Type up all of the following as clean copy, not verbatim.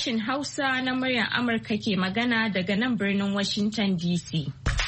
Sashin Hausa na muryar Amurka ke magana daga nan birnin Washington DC.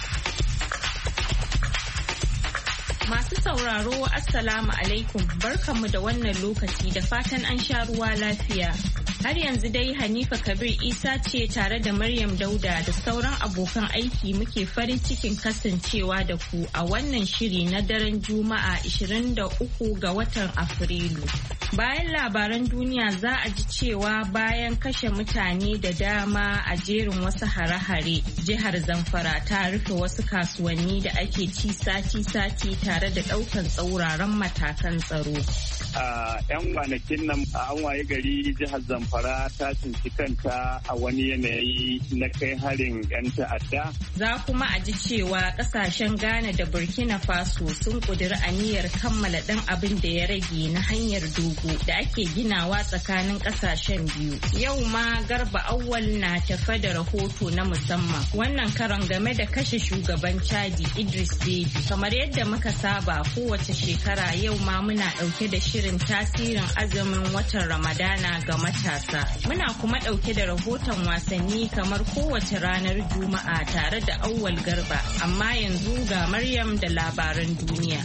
Masu sauraro, Assalamu alaikum, barkanmu da wannan lokaci da fatan an sha ruwa lafiya. Har yanzu dai Hanifa Kabir Isa ce tare da Maryam Dauda da sauran abokan aiki muke farin cikin kasancewa da ku a wannan shiri na daren Juma'a 23 ga watan Afrilu. Bayan labaran duniya za a ji cewa bayan kashe mutane da dama a jerin wasu hare-hare, jihar Zamfara ta rufe wasu kasuwanni da ake ci sati-sati tare da ɗaukan tsauraran matakan tsaro. A 'yan kwanakin nan an waye gari jihar Zamfara ta tsinci kanta a wani yanayi na kai harin 'yan ta'adda. Za kuma a ji cewa kasashen Ghana da Burkina Faso sun ƙudiri aniyar kammala ɗan abin da ya rage na hanyar dogo da ake ginawa tsakanin kasashen biyu. Yau ma Garba Awwal na tafa da rahoto na musamman. Wannan karon game da kashe shugaban Chadi Idris Deby. Kamar yadda muka saba kowace shekara yau ma muna ɗauke da shirin tasirin azumin watan Ramadana ga matasa. Muna kuma ɗauke da rahoton wasanni kamar kowace ranar Juma'a tare da Awwal Garba. Amma yanzu ga Maryam da labaran duniya.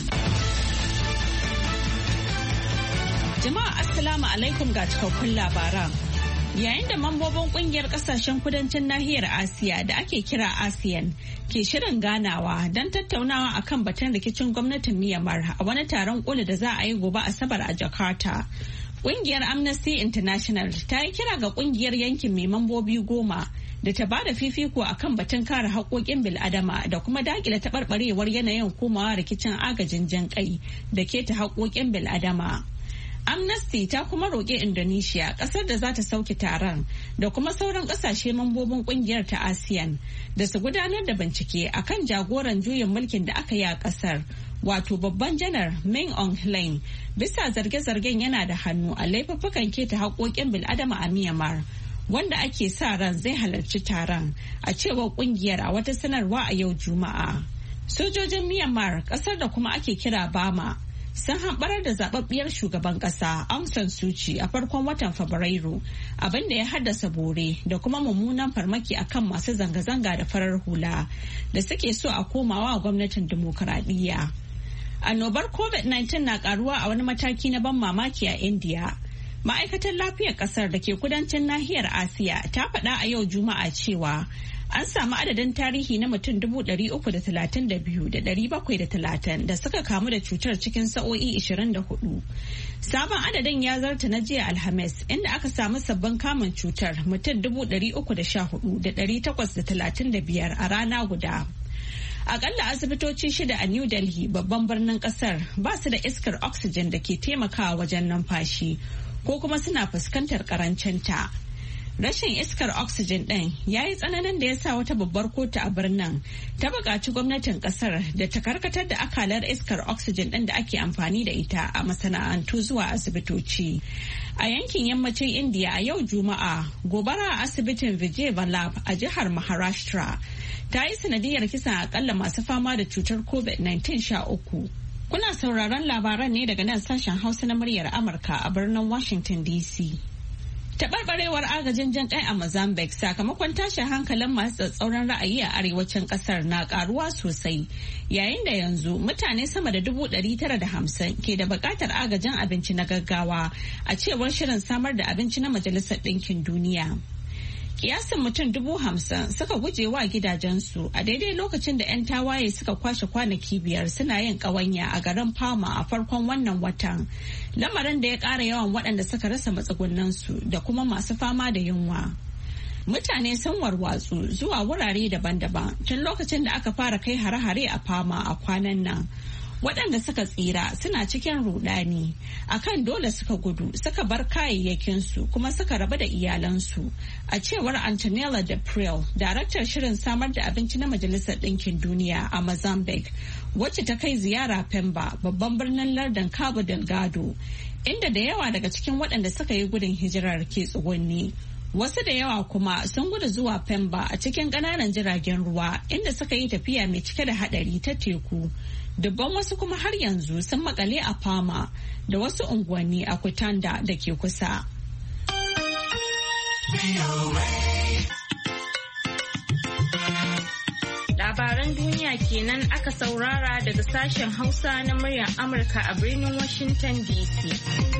Jama'a Assalamu alaikum ga cikakkun labaran. Yayin da mambobin kungiyar kasashen kudancin nahiyar Asiya da ake kira ASEAN ke shirin ganawa don tattaunawa akan batun rikicin gwamnatin Myanmar a wani taron koli da za a yi gobe Asabar a Jakarta. Kungiyar Amnesty International ta yi kira ga kungiyar yankin mai mambobi 10 da ta bada fifiko akan batun kare haƙoƙin bil'adama da kuma daƙile taɓarɓarewar yanayin komawa rikicin agajin jan ƙai da keta haƙoƙin bil'adama. Amnesty ta kuma roƙe Indonesia, ƙasar da za ta sauke taron, da kuma sauran ƙasashe mambobin ƙungiyar ta ASEAN da su gudanar da bincike akan jagoran juyin mulkin da aka yi a ƙasar, wato babban janar Min Aung Hlaing, bisa zarge-zargen yana da hannu a laifuffukan keta haƙoƙin bil'adama a Myanmar, wanda ake sa ran zai halarci taron, a cewar ƙungiyar a wata sanarwa a yau Juma'a. Sojojin Myanmar, ƙasar da kuma ake kira Burma, sun hamɓarar da zababbiyar shugaban ƙasa Aung San Suu Kyi a farkon watan Fabrairu, abin da ya haddasa bore da kuma mummunan farmaki akan masu zanga-zanga da farar hula da suke so a komawa gwamnatin dimokuraɗiyya. Annobar COVID-19 na karuwa a wani mataki na ban mamaki a India. Ma'aikatar lafiyar ƙasar da ke kudancin nahiyar Asiya ta faɗa a yau Juma'a cewa an samu adadin tarihi na mutum 332,730 da suka kamu da cutar cikin sa'o'i 24. Sabon adadin ya zarta na jiya Alhamis, inda aka samu sabbin kamun cutar mutum 314,835 a rana guda. Akalla asibitoci 6 a New Delhi, babban birnin kasar, ba su da iskar oxygen da ke taimakawa wajen numfashi, ko kuma suna fuskantar karancinta. Rashin iskar oxygen ɗin ya yi tsananin da ya sa wata babbar kotu a birnin ta buƙaci gwamnatin ƙasar da ta karkatar da akalar iskar oxygen ɗin da ake amfani da ita a masana'antu zuwa asibitoci. A yankin yammacin India a yau Juma'a, gobara a asibitin Vijay Vallabh a jihar Maharashtra ta yi sanadiyar kisan akalla masu fama da cutar COVID-19 13. Kuna sauraron labaran ne daga nan sashen Hausa na muryar Amurka a birnin Washington DC. Taɓarɓarewar agajin jan ƙai a Mozambique sakamakon tashin hankalin masu tsatsauran ra'ayi a arewacin ƙasar na ƙaruwa sosai, yayin da yanzu mutane sama da 950 ke da buƙatar agajin abinci na gaggawa, a cewar shirin samar da abinci na Majalisar Ɗinkin Duniya. Kiyasin mutum 50,000 suka guje wa gidajensu a daidai lokacin da 'yan tawaye suka kwashe kwanaki 5 suna yin ƙawanya a garin Palma a farkon wannan watan. Lamarin da ya ƙara yawan waɗanda suka rasa matsugunansu da kuma masu fama da yunwa. Mutane sun warwatsu zuwa wurare daban-daban tun lokacin da aka fara kai hare-hare a Palma a kwanan nan. Waɗanda suka tsira suna cikin rudani, akan dole suka gudu suka bar kayayyakinsu kuma suka rabu da iyalansu, a cewar Antonella de Prel, daraktar shirin samar da abinci na Majalisar Ɗinkin Duniya a Mozambique, wacce ta kai ziyara Pemba, babban birnin lardin Cabo Delgado, inda da yawa daga cikin waɗanda suka yi gudun hijirar ke tsugunni. Wasu da yawa kuma sun gudu zuwa Pemba a cikin ƙananan jiragen ruwa, inda suka yi tafiya mai cike da haɗari ta teku. Dubban wasu kuma har yanzu sun makale a Palma da wasu unguwanni a Kutanda da ke kusa. Labaran duniya kenan aka saurara daga sashen Hausa na muryar Amurka a birnin Washington DC.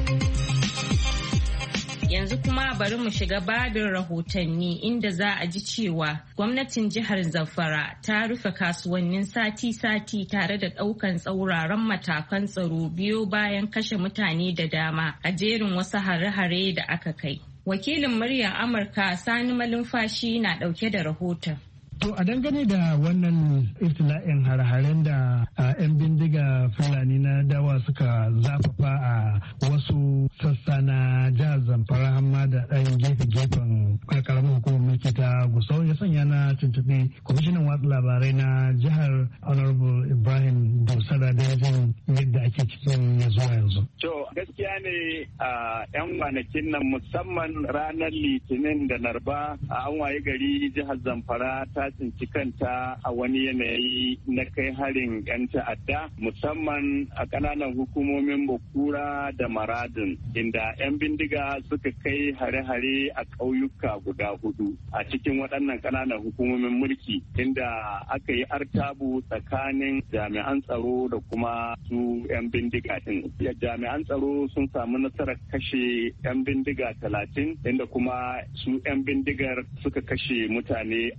Yanzu kuma bari mu shiga babin rahotanni inda za a ji cewa gwamnatin jihar Zamfara ta rufe kasuwannin sati-sati tare da ɗaukan tsauraran matakan tsaro biyo bayan kashe mutane da dama a jerin wasu hare-hare da aka kai. Wakilin muryar Amurka Sani Malumfashi na ɗauke da rahoton. To a dangane da wannan iftila'in har-haren da 'yan bindiga Fulani na dawa suka zafafa a wasu sassa na jihar Zamfara hamma da ɗan gefe-gefen karamar hukumar mulki ta Gusau ya sanya na tuntuɓe kwamishinan watsa labarai na jihar Honorable Ibrahim Dosara da jin yadda ake cikin ya zuwa yanzu. To gaskiya ne a 'yan kwanakin nan musamman ranar Litinin da Narba a an waye gari jihar Zamfara ta tsinci kanta a wani yanayi na kai harin 'yan ta'adda musamman a ƙananan hukumomin Bukura da Maradin inda 'yan bindiga suka kai hare-hare a ƙauyuka guda 4 a cikin waɗannan ƙananan hukumomin mulki inda aka yi artabu tsakanin jami'an tsaro da kuma su 'yan bindiga din. Jami'an tsaro sun samu nasarar kashe 'yan bindiga 30 inda kuma su 'yan bindigar suka kashe mutane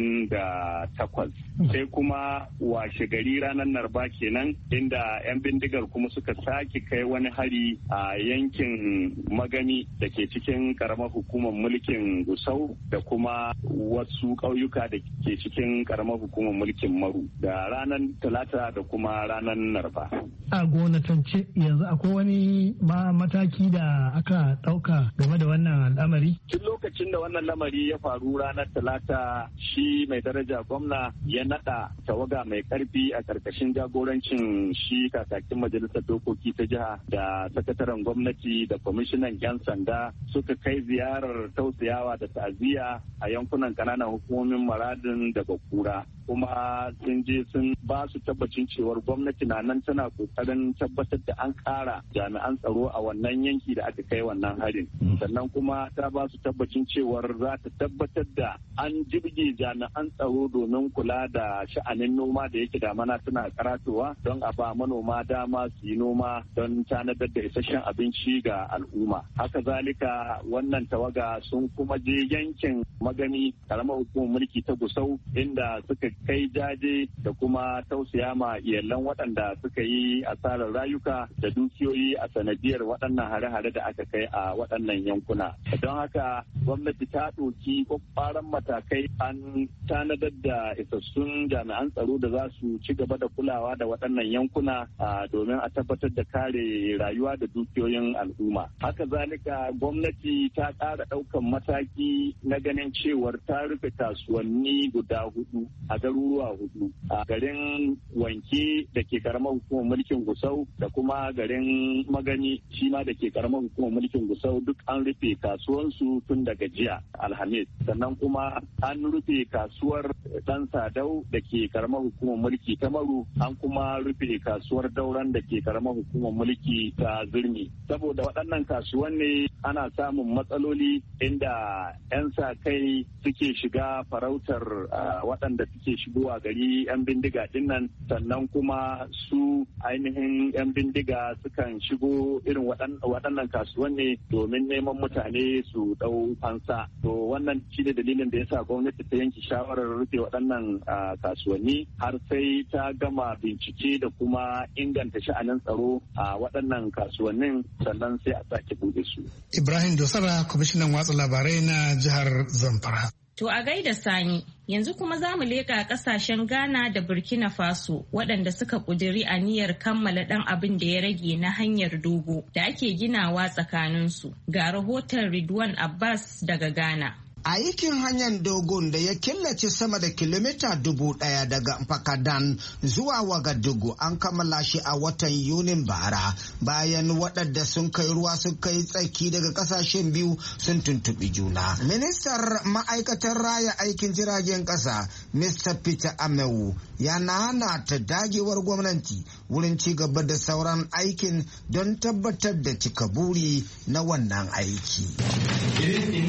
28 sai kuma washe gari ranar Narba kenan inda 'yan bindigar kuma suka sake kai wani hari a yankin Magani da ke cikin karamar hukumar mulkin Gusau da kuma wasu ƙauyuka da ke cikin karamar hukumar mulkin Maru da ranar Talata da kuma ranar Narba. A gonatance yanzu akwai wani mataki da aka ɗauka game da wannan al'amari? Tun lokacin da wannan lamari ya faru ranar Talata shi mai daraja gwamna ya nada tawaga mai karfi a karkashin jagorancin shi kakakin majalisar dokoki ta jiha da sakataren gwamnati da kwamishinan 'yan sanda suka kai ziyarar tausayawa da ta'aziyya a yankunan kananan hukumomin Maradin da Bakura kuma sun je sun ba su tabbacin cewar gwamnati na nan tana kokarin tabbatar da an kara jami'an tsaro a wannan yanki da aka kai wannan harin sannan kuma ta ba su tabbacin cewar za ta tabbatar da an jirge jami'an tsaro domin kula da sha'anin noma da yake damana tana karatowa don a ba manoma dama su yi noma don tanadar da isasshen abinci ga al'umma haka zalika wannan tawaga sun kuma je yankin Magani karamar hukumar mulki ta Gusau inda suka kai jaje da kuma tausaya ma iyalan waɗanda suka yi asarar rayuka da dukiyoyi a sanadiyar waɗannan hare-hare da aka kai a waɗannan yankuna don haka gwamnati ta ɗauki kwakwaran matakai an tanadar da isassun jami'an tsaro da za su ci gaba da kulawa da waɗannan yankuna domin a tabbatar da kare rayuwa da dukiyoyin al'umma haka zalika gwamnati ta ƙara ɗaukan mataki na ganin cewar ta rufe kasuwanni guda 4 a garuruwa 4 a garin Wanke da ke karamar hukumar mulkin Gusau da kuma garin Magani shi ma da ke karamar hukumar mulkin Gusau duk an rufe kasuwansu tun daga jiya Alhamis sannan kuma an rufe kasuwar Dan Sadau da ke karamar hukumar mulki ta Maru an kuma rufe kasuwar Dauran da ke karamar hukumar mulki ta Zurmi saboda waɗannan kasuwanni ana samun matsaloli inda 'yan sa kai suke shiga farautar waɗanda suke shigowa gari 'yan bindiga dinnan sannan kuma su ainihin 'yan bindiga sukan shigo irin waɗannan kasuwanni domin neman mutane su ɗau fansa to wannan shi ne dalilin da ya sa gwamnati ta yanke shawarar rufe waɗannan kasuwanni har sai ta gama bincike da kuma inganta sha'anin tsaro a waɗannan kasuwannin sannan sai a sake buɗe su. Ibrahim Dosara, kwamishinan watsa labarai na jihar Zamfara. To a gaida Sani, yanzu kuma za mu leƙa ƙasashen Ghana da Burkina Faso waɗanda suka ƙudiri aniyar kammala ɗan abin da ya rage na hanyar dogo da ake ginawa tsakaninsu. Ga rahoton Ridwan Abbas daga Ghana. Aikin hanyar dogon da ya killace sama da kilomita 1,000 daga Mpakadan zuwa Wagadugu an kammala shi a watan Yunin bara bayan waɗanda sun kai ruwa sun kai tsaki daga ƙasashen biyu sun tuntuɓi juna. Ministar ma'aikatar raya aikin jiragen ƙasa Mr. Peter Amewu ya nana ta dagewar gwamnati wurin ci gaba da sauran aikin don tabbatar da cika buri na wannan aiki.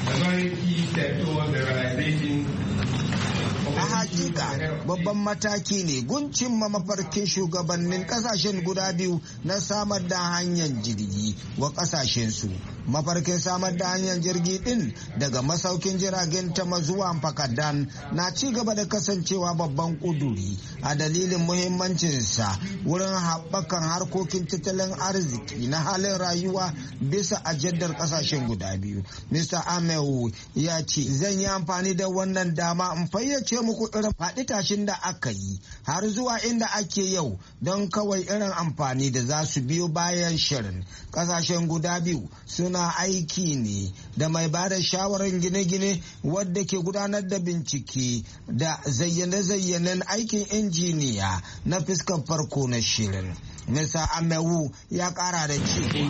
A hakika babban mataki ne guncin mafarkin shugabannin kasashen guda biyu na samar da hanyar jirgi wa kasashensu. Mafarkin samar da hanyar jirgi din daga masaukin jiragen Tama zuwa Mpakadan na ci gaba da kasancewa babban kuduri a dalilin muhimmancinsa wurin haɓakan harkokin tattalin arziki na halin rayuwa bisa ajandar kasashen guda biyu. Mr. Amewu ya ce zan yi amfani da wannan dama in fayyace muku irin faɗi tashin da aka yi har zuwa inda ake yau don kawai irin amfani da za su biyo bayan shirin. Kasashen guda biyu suna aiki ne da mai ba da shawarar gine-gine wadda ke gudanar da bincike da zayyane-zayyanen aikin injiniya na fuskar farko na shirin. Mr. Amewu ya kara da ce,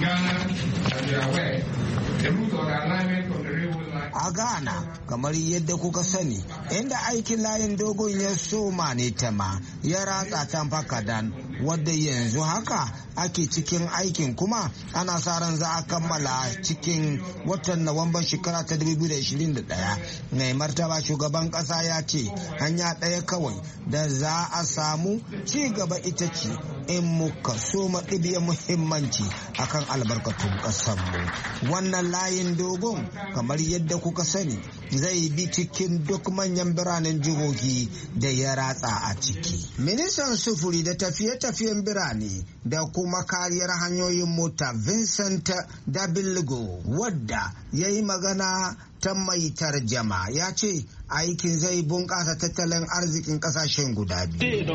a Ghana, kamar yadda kuka sani, inda aikin layin dogon ya soma ne Tama ya ratsa ta Mpakadan, wadda yanzu haka ake cikin aikin kuma ana sa ran za a kammala cikin watan Nuwamban shekara ta 2021. Mai martaba shugaban kasa ya ce hanya ɗaya kawai da za a samu ci gaba ita ce in muka so ɗibiya muhimmanci akan albarkatun ƙasarmu. Wannan layin dogon kamar yadda kuka sani zai bi cikin duk manyan biranen jihohi da ya ratsa a ciki. Ministan sufuri da tafiye-tafiyen birane da kuma kariyar hanyoyin mota Vincent Dabilgo wadda ya yi magana ta mai tarjama ya ce aikin zai bunƙasa tattalin arzikin ƙasashen guda biyu.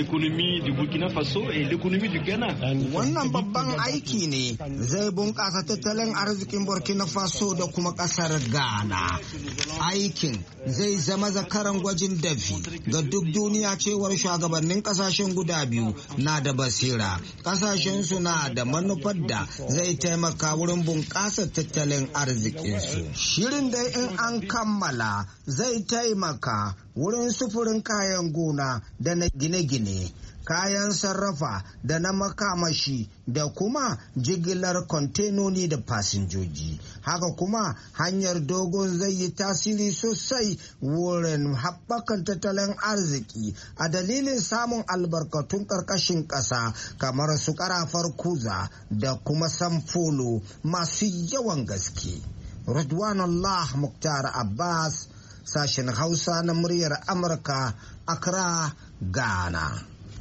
Wannan babban aiki ne zai bunƙasa tattalin arzikin Burkina Faso da kuma ƙasar Ghana. Aikin zai zama zakaran gwajin dafi ga duk duniya cewar shugabannin ƙasashen guda biyu na da basira. Ƙasashen su na da manufar da zai taimaka wurin bunƙasa tattalin arzikinsu. Shirin da in an kammala zai taimaka wurin sufurin kayan gona da na gine-gine, kayan sarrafa da na makamashi da kuma jigilar kwantenoni da fasinjoji. Haka kuma hanyar dogon zai yi tasiri sosai wurin haɓakan tattalin arziki a dalilin samun albarkatun ƙarƙashin ƙasa kamar su ƙarafar kuza da kuma samfolo masu yawan gaske. Radwanullah Muktar Abbas, sashen Hausa na muryar Amurka, Accra, Ghana.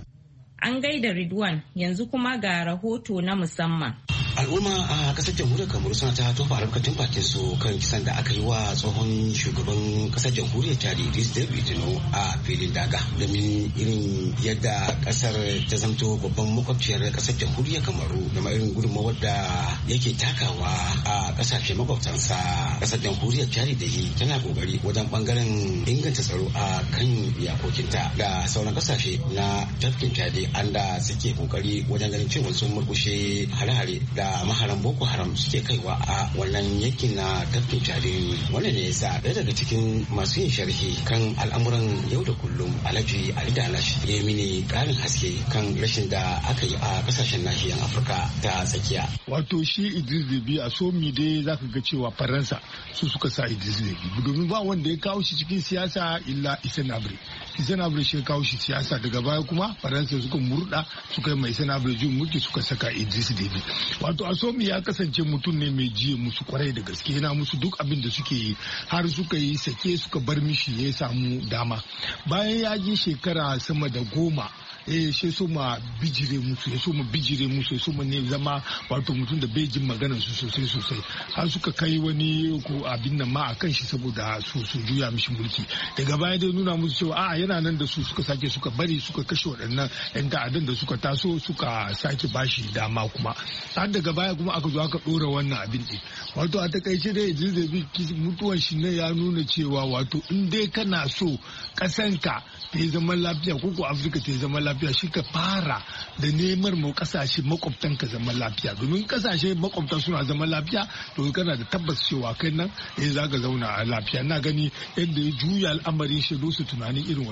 An gaida Ridwan, yanzu kuma ga rahoto na musamman. Al'umma a kasar jamhuriyar Kamaru suna ta tofa albarkacin bakin su kan kisan da aka yi wa tsohon shugaban kasar jamhuriyar Chad Idriss Déby Itno a filin daga, domin irin yadda kasar ta zamto babban makwabciyar kasar jamhuriyar Kamaru da ma irin gudunmawar da yake takawa a kasashe makwabtansa. Kasar jamhuriyar Chad da yi tana kokari wajen bangaren inganta tsaro a kan iyakokinta da sauran kasashe na tafkin Chad, anda suke kokari wajen ganin cewa sun murkushe hare-hare da maharan Boko Haram suke kaiwa a wannan yankin na tafkin Chadin. Wannan ne yasa ɗaya daga cikin masu yin sharhi kan al'amuran yau da kullum, Alhaji Ali Dalash, ya mini ƙarin haske kan rashin da aka yi a kasashen nahiyar Afirka ta tsakiya. Wato shi Idriss Déby a somi dai zaka ga cewa Faransa su suka sa Idriss Déby, domin ba wanda ya kawo shi cikin siyasa illa Hissène Habré shi ya kawo shi siyasa. Daga baya kuma Faransa suka murda suka yi mai Hissène Habré jin mulki suka saka Idriss Déby. Wato Asomi ya kasance mutum ne mai jiye musu kwarai da gaske, yana musu duk abin da suke yi, har suka yi sake suka bar mishi ya samu dama. Bayan ya ji shekara sama da 10 shi so ma bijire musu ya so ma ne zama wato mutum da bai jin maganar su sosai har suka kai wani ko abin nan ma akan shi saboda su juya mishi mulki. Daga baya dai nuna musu cewa a yana nan da su suka sake suka bari suka kashe waɗannan yan ta'addan da suka taso suka sake bashi dama kuma har daga baya kuma aka zo aka ɗora wannan abin ɗin. Wato a takaice dai Idriss Déby mutuwan shi ne ya nuna cewa wato in dai kana so ƙasanka ta yi zaman lafiya ko Afirka ta yi zaman lafiya, shi ka fara da neman mu kasashe makwabtan ka zaman lafiya, domin kasashe makwabta suna zaman lafiya to kana da tabbas cewa kai nan za ka zauna a lafiya. Na gani yadda ya juya al'amarin shi su tunanin irin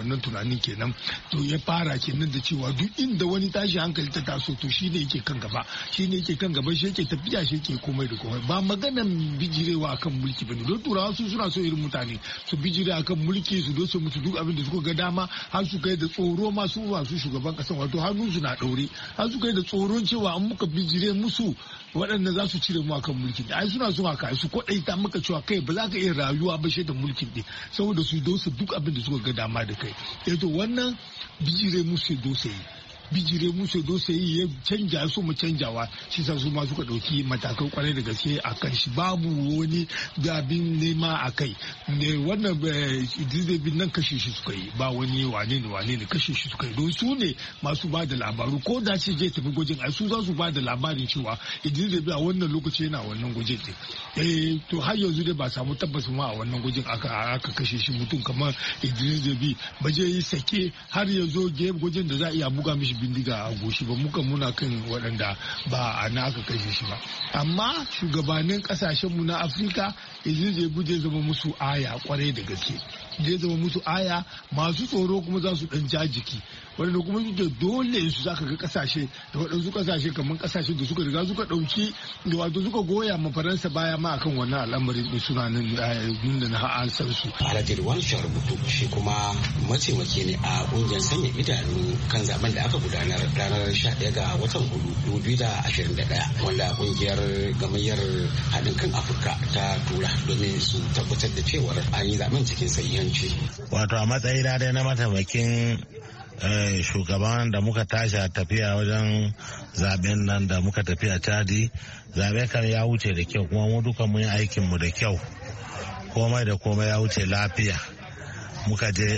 wannan tunanin kenan. To ya fara kenan da cewa duk inda wani tashi hankali ta taso to shi ne yake kan gaba, shi yake tafiya, shi yake komai da komai. Ba maganan bijirewa akan mulki bane, don turawa su suna so irin mutane su bijire akan mulki su dosa musu duk abin da suka ga dama, har su kai da tsoro masu shugaban kasan, wato hannun su na daure, har su kai da tsoron cewa an muka bijire musu waɗanda za su cire mu akan mulkin. Ai suna so haka su kwaɗaita maka cewa kai ba za ka iya rayuwa ba shi da mulkin ɗin, saboda su dosa duk abin da suka ga dama da kai. To wannan bijire musu yi ya canja su mu canjawa, shi sa su ma suka ɗauki matakan kwarai da gaske a kan shi, babu wani abin nema a kai. Wannan Idris Deby nan kashe shi suka yi, ba wani wane ne kashe shi suka yi, don su ne masu ba da labaru, ko da ce je tafi gwajin ai su za su ba da labarin cewa Idris Deby a wannan lokaci yana wannan gwajin ɗin. To har yanzu dai ba samu tabbas ma a wannan gwajin aka kashe shi. Mutum kamar Idris Deby ba je yi sake har ya zo gwajin da za a iya buga mishi bindiga a goshi ba. Muka muna kan waɗanda ba a na aka kashe shi ba. Amma shugabannin kasashenmu na Afirka Idris Deby zai zama musu aya kwarai da gaske, zai zama musu aya. Masu tsoro kuma za su ɗan jajiki, wanda kuma suke dole su zaka ga kasashe da waɗansu kasashe kamar kasashe da suka riga suka ɗauki da wato suka goya ma Faransa baya ma akan wannan al'amarin da suna nan da na ansar su. Alhaji Ruwan Sharubutu shi kuma mataimaki ne a ƙungiyar sanya idanu kan zaben da aka gudanar ranar 11 ga watan Hudu 2021 wanda ƙungiyar gamayyar haɗin kan Afirka ta tura domin su tabbatar da cewar an yi zaben cikin sahihanci. Wato a matsayina dai na mataimakin shugaban da muka tashi a tafiya wajen zaben nan da muka tafi a Chadi, zabe kan ya wuce da kyau, kuma mu duka mun yi aikin mu da kyau, komai da komai ya wuce lafiya. Muka je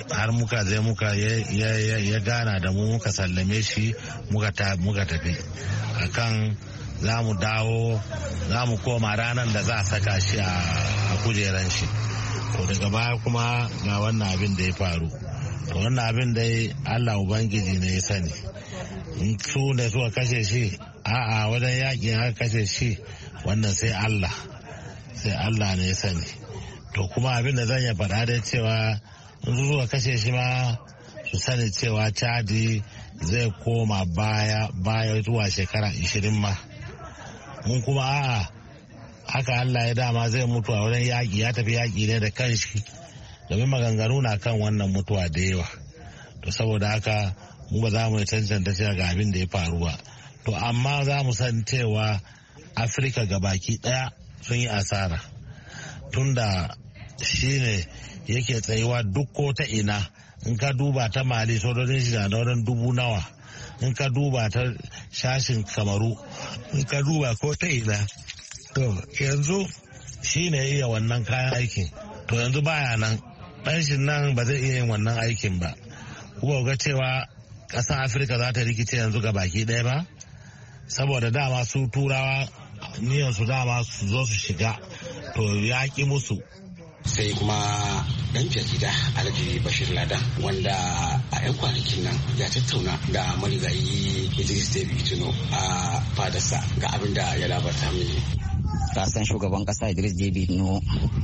ya gana da mu, muka sallame shi, muka tafi akan za mu dawo, za mu koma ranar da za a saka shi a kujeran shi. To daga baya kuma ga wannan abin da ya faru. To wannan abin dai Allah Ubangiji ne ya sani. In su ne suka kashe shi, a'a wajen yaƙi aka kashe shi, wannan sai Allah ne ya sani. To kuma abin da zan ya faɗa dai cewa in su suka kashe shi ma su sani cewa Chadi zai koma baya zuwa shekara 20 ma. Mun kuma a'a haka Allah ya dama zai mutu a wurin yaƙi, ya tafi yaƙi ne da kanshi, domin maganganu na kan wannan mutuwa da yawa. To saboda haka mu ba za mu cancanta cewa ga abin da ya faru ba. To amma za mu san cewa Afirka gabaki daya sun yi asara, tunda shi ne yake tsayuwa duk ko ta ina. In ka duba ta Mali sojojin shi na wurin 1000 nawa, in ka duba ta shashin Kamaru, in ka duba ko ta ina. To yanzu shi ne iya wannan kayan aikin, to yanzu baya nan, ɗanshin nan ba zai iya yin wannan aikin ba. Kuma ga cewa ƙasar Afirka za ta rikice yanzu ga baki ɗaya ba, saboda dama su turawa niyan su dama su zo su shiga, to ya ƙi musu. Sai kuma ɗan jarida Alhaji Bashir Ladan wanda a 'yan kwanakin nan ya tattauna da marigayi Idris Deby Itno a fadarsa, ga abin da ya labarta mini. Kasan shugaban kasa Idris Deby Itno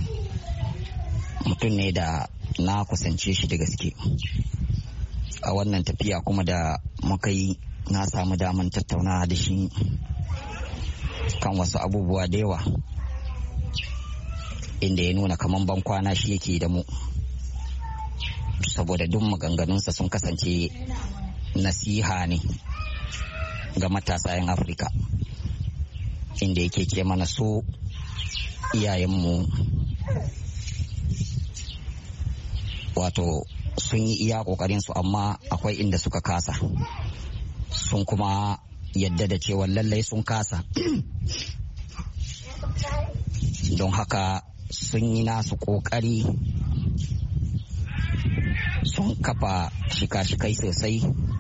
mutum ne da na kusance shi da gaske. A wannan tafiya kuma da muka yi, na samu daman tattauna da shi kan wasu abubuwa da yawa, inda ya nuna kaman ban kwana shi yake da mu, saboda duk maganganunsa sun kasance nasiha ne ga matasa 'yan Afirka, inda yake ce mana so iyayenmu wato sun yi iya kokarinsu, amma akwai inda suka kasa, sun kuma yadda da cewa lallai sun kasa don haka sun yi nasu kokari, sun kafa shika-shikai sosai,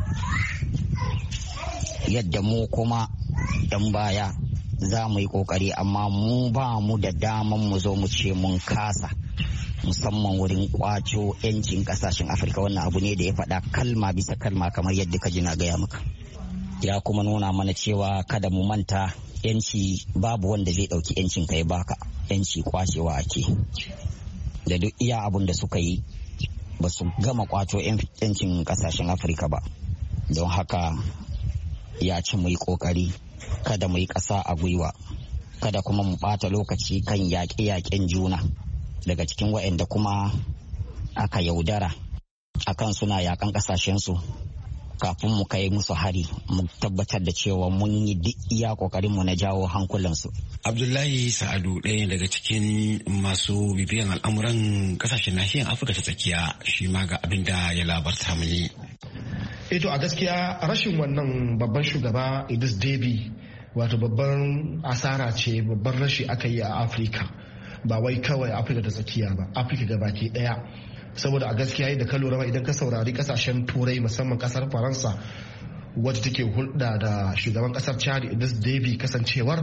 yadda mu kuma dan baya za mu yi kokari, amma mu ba mu da daman mu zo mu ce mun kasa, musamman wurin kwaco 'yancin kasashen Afirka. Wannan abu ne da ya faɗa kalma bisa kalma kamar yadda ka ji na gaya maka. Ya kuma nuna mana cewa kada mu manta, 'yanci babu wanda zai ɗauki 'yancin ka ya baka, 'yanci kwacewa ake. Da duk iya abun da suka yi ba su gama kwato 'yancin kasashen Afirka ba. Don haka ya ci mu yi kokari, kada mu yi ƙasa a gwiwa, kada kuma mu ɓata lokaci kan yaƙe-yaƙen juna daga cikin waɗanda kuma aka yaudara akan suna yaƙan ƙasashensu. Kafin mu kai musu hari mu tabbatar da cewa mun yi duk iya kokarin mu na jawo hankulansu. Abdullahi Sa'adu ɗaya daga cikin masu bibiyan al'amuran kasashen nahiyar Afirka ta tsakiya shi ma ga abin da ya labarta mini. To a gaskiya rashin wannan babban shugaba Idris Deby wato babban asara ce, babban rashi aka yi a Afirka, ba wai kawai Afirka ta tsakiya ba, Afirka gabaki ɗaya. Saboda a gaskiya da ka lura idan ka saurari kasashen turai musamman kasar Faransa wadda take hulɗa da shugaban kasar Chad Idris Deby, kasancewar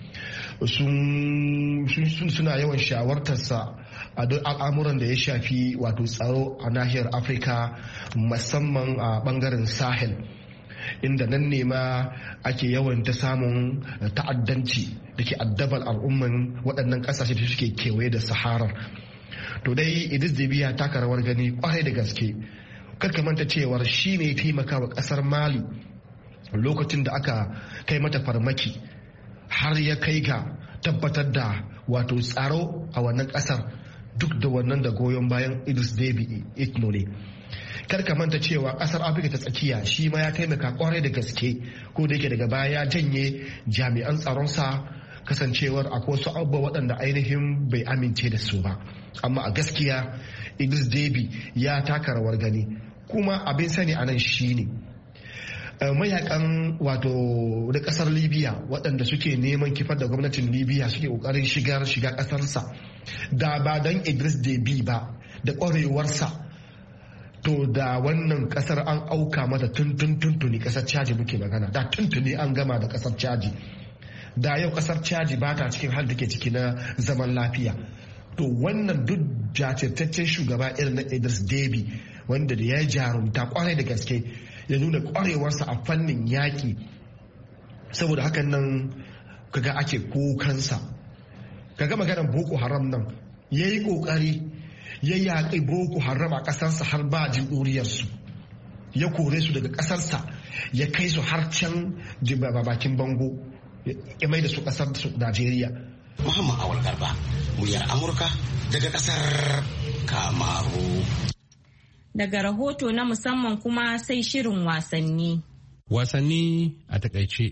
suna yawan shawartarsa a duk al'amuran da ya shafi wato tsaro a nahiyar Afirka musamman a bangaren Sahel, inda nan ne ma ake yawan ta samun ta'addanci da ke addabar al'umman waɗannan ƙasashe da suke kewaye da Saharar. To dai Idris Deby ya taka rawar gani kwarai da gaske. Karka manta cewar shi ne ya taimaka wa kasar Mali lokacin da aka kai mata farmaki har ya kai ga tabbatar da wato tsaro a wannan kasar, duk da wannan da goyon bayan Idris Deby Itno ne. Karka manta cewa kasar Afirka ta tsakiya shi ma ya taimaka kwarai da gaske, ko da yake daga baya ya janye jami'an tsaronsa kasancewar akwai wasu abubuwa waɗanda ainihin bai amince da su ba. Amma a gaskiya Idris Deby ya taka rawar gani, kuma abin sani a nan shine mayakan wato da kasar Libya waɗanda suke neman kifar da gwamnatin Libya suke ƙoƙarin shiga ƙasarsa, da ba don Idris Deby ba da ƙwarewarsa, to da wannan ƙasar an auka mata tuntuni ƙasar Chad muke magana, da tuntuni an gama da ƙasar Chad. Da yau kasar Chad ba ta cikin hal da ke ciki na zaman lafiya. To wannan duk jajirtaccen shugaba irin na Idris Deby, wanda da ya jarumta kwarai da gaske, ya nuna kwarewarsa a fannin yaƙi, saboda hakan nan kaga ake kukansa. Kaga maganar Boko Haram nan ya yi ƙoƙari ya yaƙi Boko Haram a ƙasarsa har ba jin ɗuriyarsu, ya kore su daga ƙasarsa, ya kai su har can bakin bango, ya mai da su kasar Najeriya. Muhammad Awal Garba, muryar Amurka daga kasar Kamaru. Daga rahoto na musamman kuma sai shirin wasanni. Wasanni a takaice.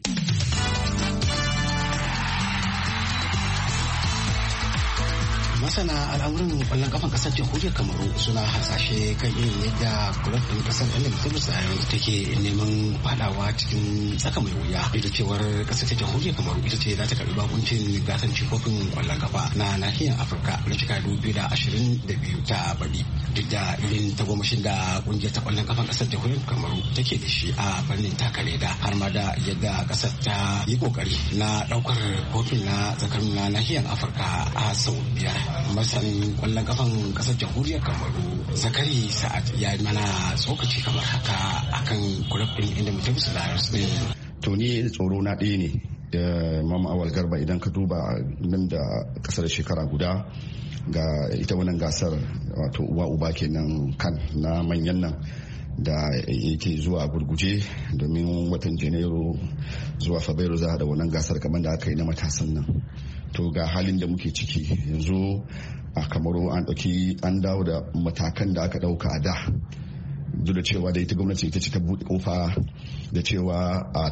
Masana al'amuran kwallon kafan kasar jamhuriyar Kamaru suna hasashe kan yin yadda kulab din kasar Olympics a yanzu take neman fadawa cikin tsaka mai wuya, da cewar kasar ta jamhuriyar Kamaru ita ce za ta karbi bakuncin gasar cin kofin kwallon kafa na nahiyar Afirka na shekara 2022 ta bari, duk da irin tagomashin da kungiyar ta kwallon kafan kasar jamhuriyar Kamaru take da shi a fannin taka leda, har ma da yadda kasar ta yi kokari na daukar kofin na zakarun na nahiyar Afirka a sau 5. Masanin kwallon kafan kasar jamhuriyar Kamaru Zakari Sa'ad ya mana tsokaci kamar haka akan kulab din inda mutum su din. To ni tsoro na ɗaya ne, Mama Awal Garba, idan ka duba nan da kasar shekara guda ga ita wannan gasar wato uwa uba kenan kan na manyan nan da yake zuwa gurguje, domin watan Janairu zuwa Fabrairu za a da wannan gasar kamar da aka yi na matasan nan. To ga halin da muke ciki yanzu a Kamaru an dawo da matakan da aka dauka a da, duk da cewa da ita gwamnati ita ce ta buɗe kofa da cewa a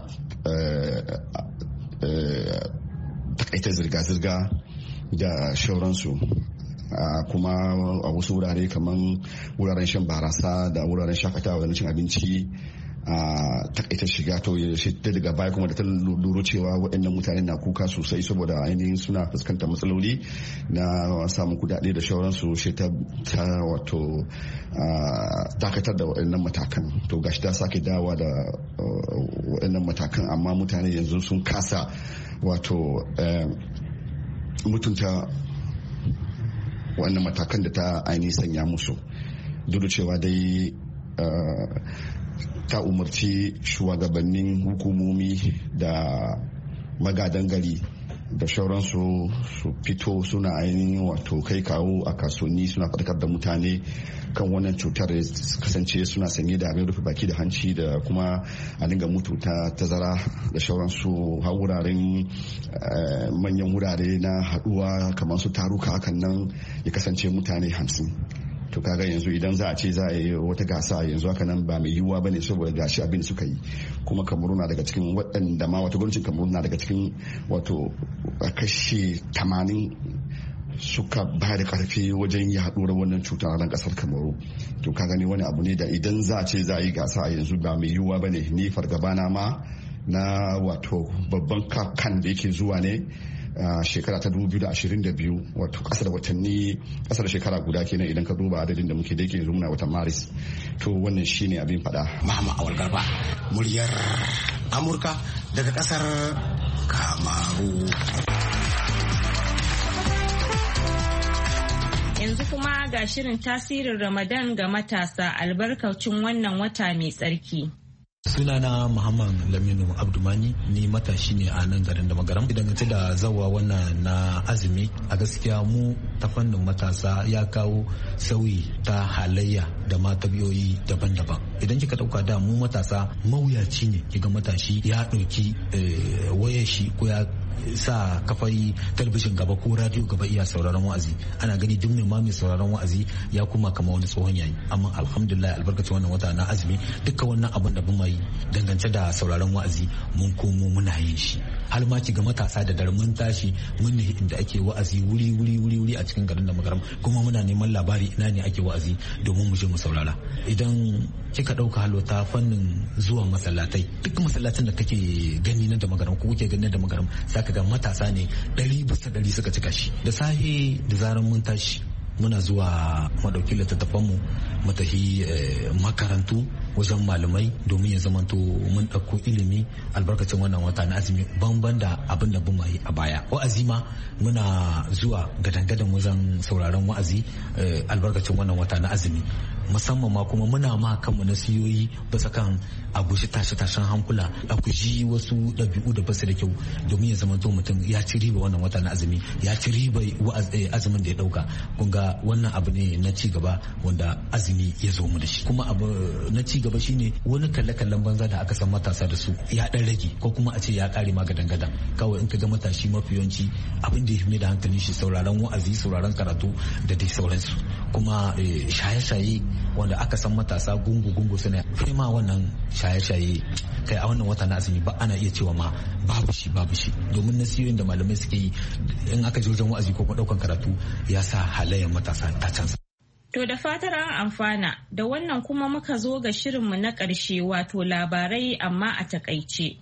takaita zirga-zirga da shauransu, kuma a wasu wurare kamar wuraren shan barasa da wuraren shakatawa da cin abinci a takaita shiga. To ta daga baya kuma da ta lura cewa waɗannan mutane na kuka sosai saboda ainihin suna fuskantar matsaloli na samun kudade da shauransu, shi ta wato dakatar da waɗannan matakan. To gashi ta sake dawa da waɗannan matakan, amma mutane yanzu sun kasa wato mutunta waɗannan matakan da ta ainihin sanya musu, duk da cewa dai ta umarci shugabannin hukumomi da magadan gari da shauransu su fito suna ainihin wato kai kawo a kasuwanni suna faɗakar da mutane kan wannan cutar kasance suna sanye da abin rufe baki da hanci da kuma a dinga mutu ta tazara da shauransu har wuraren manyan wurare na haɗuwa kamar su taruka hakan nan ya kasance mutane 50. to kaga yanzu idan za a ce za a yi wata gasa yanzu haka nan ba mai yiwuwa bane saboda gashi abin suka yi kuma Kamaru na daga cikin waɗanda ma wata gwamnatin Kamaru na daga cikin wato kashi 80 suka ba da karfi wajen yaɗuwar wannan cuta a kasar Kamaru. To ka gani wani abu ne da idan za a ce za a yi gasa a yanzu ba mai yiwuwa bane. Ni fargabana ma na wato babban kan da yake zuwa ne shekara ta 2022 wato kasar watanni kasar shekara guda kenan idan ka duba adadin da muke da yake yanzu muna watan Maris. To wannan shine abin fada. Mama Awal Garba, muryar Amurka daga kasar Kamaru. Yanzu kuma ga shirin tasirin Ramadan ga matasa albarkacin wannan wata mai tsarki. Sunana Muhammad Laminu Abdumani, ni matashi ne a nan garin da magaram. Dangance da zawa wannan na azumi, a gaskiya mu ta fannin matasa ya kawo sauyi ta halayya da ma tabiyoyi daban-daban. Idan kika dauka da mu matasa mawuyaci ne kiga matashi ya dauki wayar shi ko ya sa kafai talabijin gaba ko radio gaba iya sauraron wa'azi. Ana gani duk mai sauraron wa'azi ya kuma kama wani tsohon yayi. Amma alhamdulillah albarkacin wannan wata na azumi dukkan wannan abin da mun yi dangance da sauraron wa'azi mun komo muna yin shi. Har ma ki ga matasa da dare mun tashi mun ne inda ake wa'azi wuri a cikin garin da magaram kuma muna neman labari ina ne ake wa'azi domin mu je mu saurara. Idan kika dauka halota fannin zuwa masallatai, duk masallacin da kake gani na da magaram ko kuke gani da magaram saka ga matasa ne 100% suka cika shi. Da safe da zaran mun tashi muna zuwa madauki littattafanmu mu tafi makarantu wajen malamai domin ya zamanto mun ɗauko ilimi albarkacin wannan wata na azumi banban da abin da bamu yi a baya. Wa'azi ma muna zuwa gadan-gadan wajen sauraron wa'azi albarkacin wannan wata na azumi. Musamman ma kuma muna ma kanmu nasiyoyi bisa kan a guji tashe-tashen hankula, a guji wasu ɗabi'u da basu da kyau domin ya zamanto mutum ya ci riba wannan wata na azumi, ya ci riba azumin da ya ɗauka. Kun ga wannan abu ne na ci gaba wanda azumi ya zo mu da shi. Kuma abu na ci gaba shine wani kalle-kallen banza da aka san matasa da su ya dan rage ko kuma a ce ya kare ma gadan-gadan. Kawai in ka ga matashi mafi yawanci abin da ya fi da hankali shi sauraron wa'azi, sauraron karatu da dai sauransu. Kuma shaye-shaye wanda aka san matasa gungu-gungu suna kai ma wannan shaye-shaye kai a wannan wata na azumi ba ana iya cewa ma babu shi domin nasiyoyin da malamai suke yi in aka je wajen wa'azi ko kuma daukan karatu ya sa halayen matasa ta canza. To da fatar an amfana da wannan kuma muka zo ga shirinmu na ƙarshe wato labarai amma a takaice.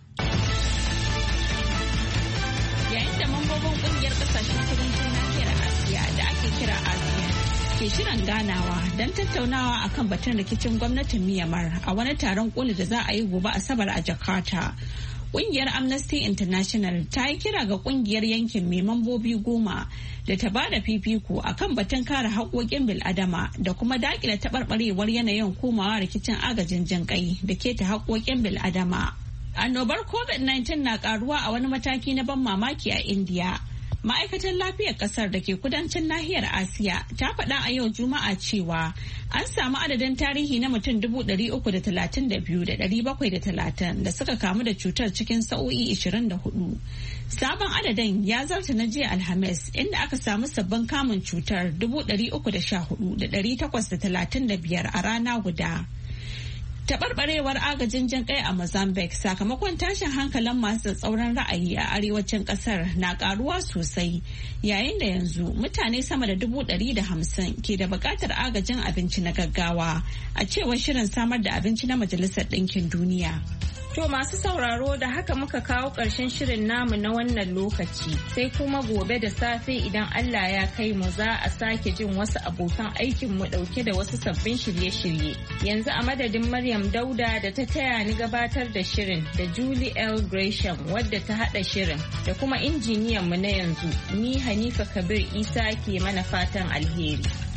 Yayin da mambobin ƙungiyar ƙasashen kudancin nahiyar Asiya da ake kira ASEAN ke shirin ganawa don tattaunawa akan batun rikicin gwamnatin Myanmar a wani taron koli da za a yi gobe Asabar a Jakarta. Ƙungiyar Amnesty International ta yi kira ga ƙungiyar yankin mai mambobi 10 da ta ba da fifiko a kan batun kare haƙoƙin bil'adama da kuma daƙile taɓarɓarewar yanayin komawa rikicin agajin jinƙai da keta haƙoƙin bil'adama. Annobar COVID-19 na ƙaruwa a wani mataki na ban mamaki a India. Ma'aikatar lafiyar kasar da ke kudancin nahiyar Asiya ta faɗa a yau Juma'a cewa an samu adadin tarihi na mutum 332,730 da suka kamu da cutar cikin sa'o'i 24. Sabon adadin ya zarta na jiya Alhamis inda aka samu sabbin kamun cutar 314,835 a rana guda. Taɓarɓarewar agajin jin kai a Mozambique sakamakon tashin hankalin masu tsauran ra'ayi a arewacin ƙasar na ƙaruwa sosai yayin da yanzu mutane sama da 150,000 ke da buƙatar agajin abinci na gaggawa a cewar shirin samar da abinci na Majalisar Ɗinkin Duniya. To masu sauraro da haka muka kawo ƙarshen shirin namu na wannan lokaci sai kuma gobe da safe idan Allah ya kai mu za a sake jin wasu abokan aikin mu ɗauke da wasu sabbin shirye-shirye. Yanzu a madadin Maryam Dauda da ta taya ni gabatar da shirin da Julie L. Gresham wadda ta haɗa shirin da kuma injiniyan mu na yanzu ni Hanifa Kabir Isa ke mana fatan alheri.